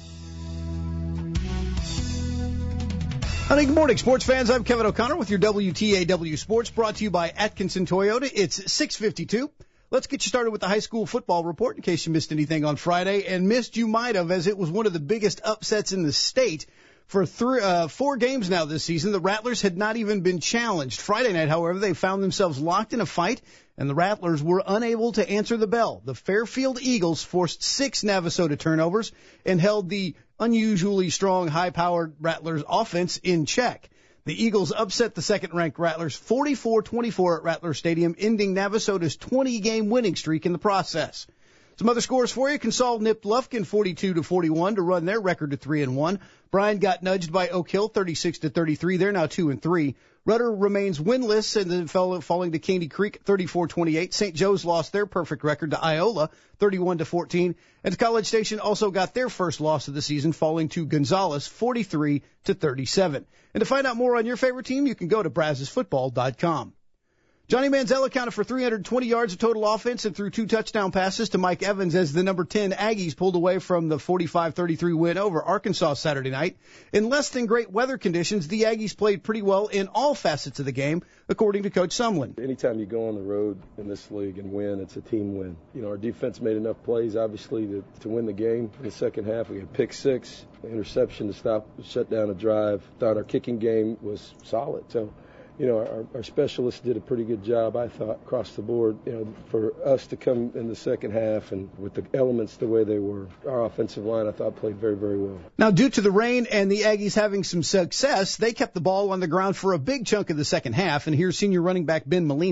Good morning, sports fans. I'm Kevin O'Connor with your WTAW Sports, brought to you by Atkinson Toyota. It's 6:52. Let's get you started with the high school football report in case you missed anything on Friday, and missed you might have, as it was one of the biggest upsets in the state. For 4 games now this season, the Rattlers had not even been challenged. Friday night, however, they found themselves locked in a fight, and the Rattlers were unable to answer the bell. The Fairfield Eagles forced 6 Navasota turnovers and held the unusually strong, high-powered Rattlers offense in check. The Eagles upset the second-ranked Rattlers 44-24 at Rattler Stadium, ending Navasota's 20-game winning streak in the process. Some other scores for you. Consol nipped Lufkin 42-41 to run their record to 3-1. Bryan got nudged by Oak Hill 36-33. They're now 2-3. Rudder remains winless and then falling to Caney Creek 34-28. St. Joe's lost their perfect record to Iola 31-14. And College Station also got their first loss of the season, falling to Gonzales 43-37. And to find out more on your favorite team, you can go to BrazosFootball.com. Johnny Manziel accounted for 320 yards of total offense and threw 2 touchdown passes to Mike Evans as the number 10 Aggies pulled away from the 45-33 win over Arkansas Saturday night. In less than great weather conditions, the Aggies played pretty well in all facets of the game, according to Coach Sumlin. Anytime you go on the road in this league and win, it's a team win. You know, our defense made enough plays, obviously, to win the game. In the second half, we had pick 6, interception to shut down a drive. Thought our kicking game was solid. So, you know, our specialists did a pretty good job, I thought, across the board. You know, for us to come in the second half and with the elements the way they were, our offensive line, I thought, played very, very well. Now, due to the rain and the Aggies having some success, they kept the ball on the ground for a big chunk of the second half. And here's senior running back Ben Molina.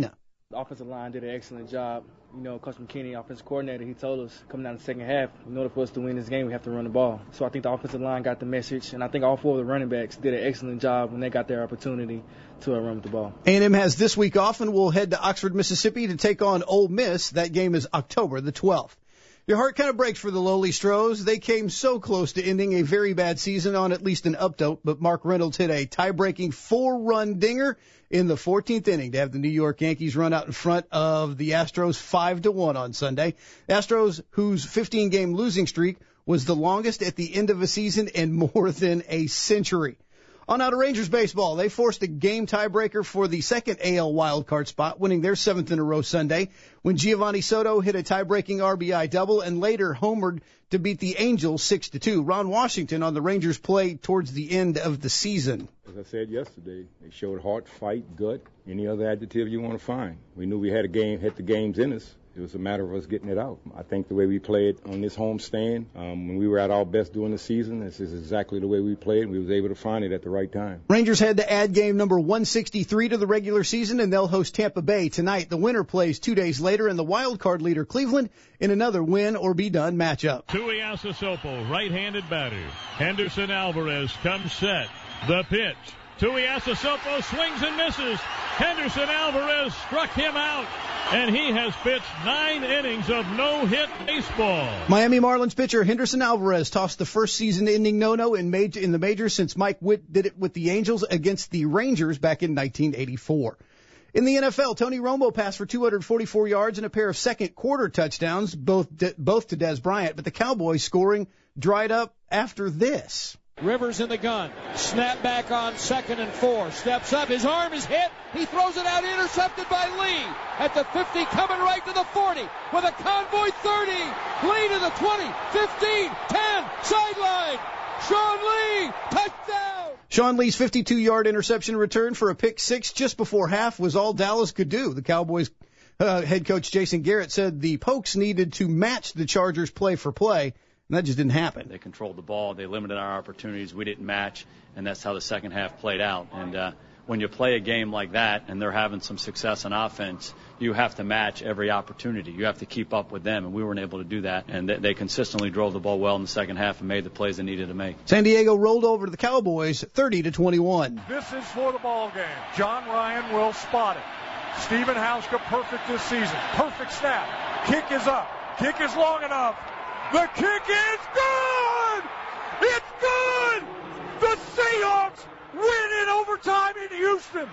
The offensive line did an excellent job. You know, Coach McKinney, offensive coordinator, he told us coming down the second half, in order for us to win this game, we have to run the ball. So I think the offensive line got the message, and I think all 4 of the running backs did an excellent job when they got their opportunity to run with the ball. A&M has this week off and will head to Oxford, Mississippi to take on Ole Miss. That game is October the 12th. Your heart kind of breaks for the lowly Stros. They came so close to ending a very bad season on at least an up note, but Mark Reynolds hit a tie-breaking 4-run dinger in the 14th inning to have the New York Yankees run out in front of the Astros 5-1 on Sunday. Astros, whose 15-game losing streak was the longest at the end of a season in more than a century. On out of Rangers baseball, they forced a game tiebreaker for the second AL wildcard spot, winning their 7th in a row Sunday when Giovanni Soto hit a tie-breaking RBI double and later homered to beat the Angels 6-2. Ron Washington on the Rangers play towards the end of the season. As I said yesterday, they showed heart, fight, gut, any other adjective you want to find. We knew we had a game, had the games in us. It was a matter of us getting it out. I think the way we played on this homestand, when we were at our best during the season, this is exactly the way we played. We was able to find it at the right time. Rangers had to add game number 163 to the regular season, and they'll host Tampa Bay tonight. The winner plays 2 days later, and the wild card leader Cleveland in another win-or-be-done matchup. Tuiasosopo, right-handed batter. Henderson Alvarez comes set. The pitch. Tuiasosopo swings and misses. Henderson Alvarez struck him out, and he has pitched 9 innings of no-hit baseball. Miami Marlins pitcher Henderson Alvarez tossed the first season-ending no-no in the majors since Mike Witt did it with the Angels against the Rangers back in 1984. In the NFL, Tony Romo passed for 244 yards and a pair of second-quarter touchdowns, both to Dez Bryant, but the Cowboys scoring dried up after this. Rivers in the gun. Snap back on 2nd and 4. Steps up. His arm is hit. He throws it out. Intercepted by Lee. At the 50, coming right to the 40. With a convoy 30. Lee to the 20. 15. 10. Sideline. Sean Lee. Touchdown. Sean Lee's 52-yard interception return for a pick 6 just before half was all Dallas could do. The Cowboys head coach Jason Garrett said the Pokes needed to match the Chargers play for play. And that just didn't happen. They controlled the ball. They limited our opportunities. We didn't match, and that's how the second half played out. And when you play a game like that and they're having some success on offense, you have to match every opportunity. You have to keep up with them, and we weren't able to do that. And they consistently drove the ball well in the second half and made the plays they needed to make. San Diego rolled over the Cowboys 30-21. This is for the ball game. John Ryan will spot it. Stephen Hauschka perfect this season. Perfect snap. Kick is up. Kick is long enough. The kick is good! It's good! The Seahawks win in overtime in Houston.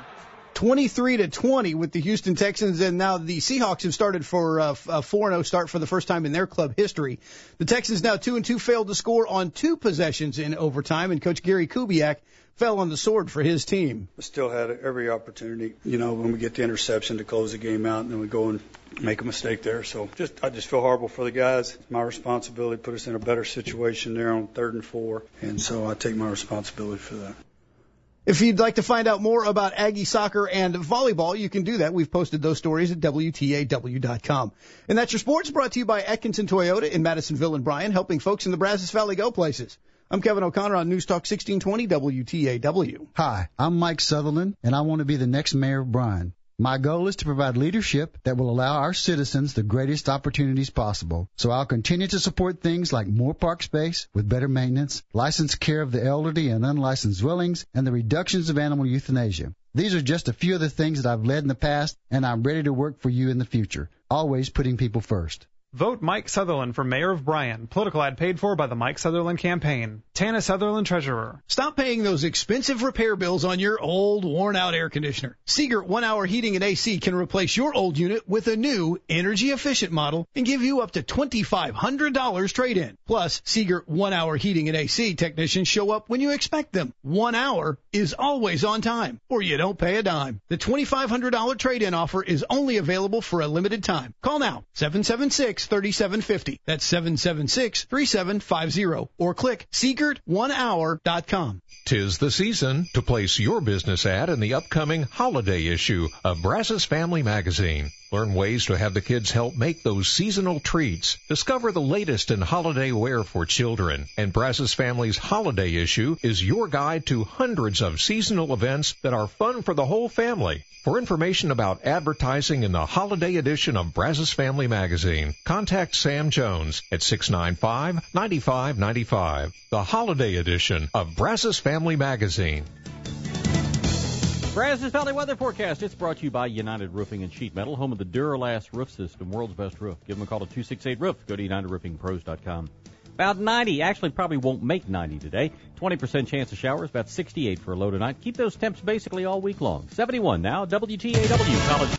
23-20 with the Houston Texans, and now the Seahawks have started for a 4-0 start for the first time in their club history. The Texans now 2-2 failed to score on 2 possessions in overtime, and Coach Gary Kubiak fell on the sword for his team. We still had every opportunity, when we get the interception to close the game out, and then we go and make a mistake there. So I just feel horrible for the guys. It's my responsibility to put us in a better situation there on 3rd and 4, and so I take my responsibility for that. If you'd like to find out more about Aggie soccer and volleyball, you can do that. We've posted those stories at WTAW.com. And that's your sports, brought to you by Atkinson Toyota in Madisonville and Bryan, helping folks in the Brazos Valley go places. I'm Kevin O'Connor on News Talk 1620 WTAW. Hi, I'm Mike Sutherland, and I want to be the next mayor of Bryan. My goal is to provide leadership that will allow our citizens the greatest opportunities possible. So I'll continue to support things like more park space with better maintenance, licensed care of the elderly and unlicensed dwellings, and the reductions of animal euthanasia. These are just a few of the things that I've led in the past, and I'm ready to work for you in the future, always putting people first. Vote Mike Sutherland for Mayor of Bryan. Political ad paid for by the Mike Sutherland Campaign. Tana Sutherland, Treasurer. Stop paying those expensive repair bills on your old, worn-out air conditioner. Siegert 1-Hour Heating and AC can replace your old unit with a new, energy-efficient model and give you up to $2,500 trade-in. Plus, Siegert 1-Hour Heating and AC technicians show up when you expect them. 1 hour is always on time, or you don't pay a dime. The $2,500 trade-in offer is only available for a limited time. Call now, 776-3750. That's 776-3750. Or click Siegert1hour.com. 'Tis the season to place your business ad in the upcoming holiday issue of Brazos Family Magazine. Learn ways to have the kids help make those seasonal treats. Discover the latest in holiday wear for children. And Brazos Family's Holiday Issue is your guide to hundreds of seasonal events that are fun for the whole family. For information about advertising in the holiday edition of Brazos Family Magazine, contact Sam Jones at 695-9595. The holiday edition of Brazos Family Magazine. Brazos Valley Weather Forecast. It's brought to you by United Roofing and Sheet Metal, home of the Duralast Roof System, world's best roof. Give them a call at 268-ROOF. Go to UnitedRoofingPros.com. About 90. Actually, probably won't make 90 today. 20% chance of showers. About 68 for a low tonight. Keep those temps basically all week long. 71 now. WTAW College.